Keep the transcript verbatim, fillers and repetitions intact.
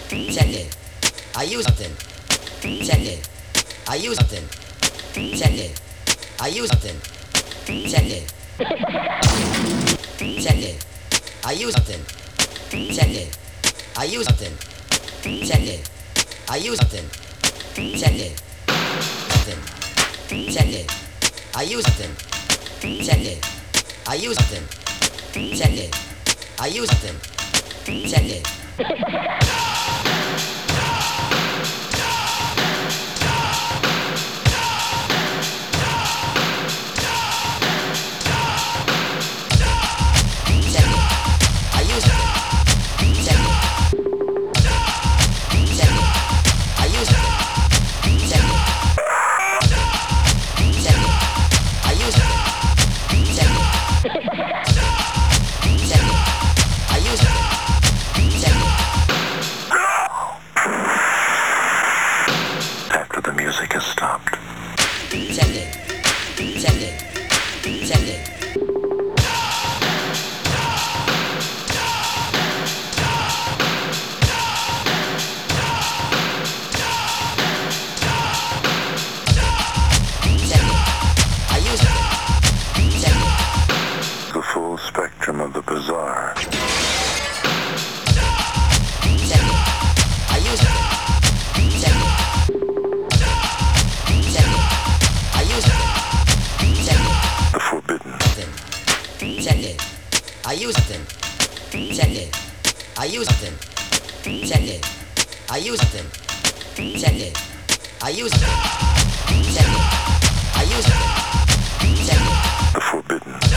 Check it. I use something. Check it. I use something. Check it. I use something. Check it. Check it. I use something. Check it. I use something. Check it. I use something. Check it. Something. Check it. I use something. Check it. I use something. Check it. I use something. Check it. The forbidden.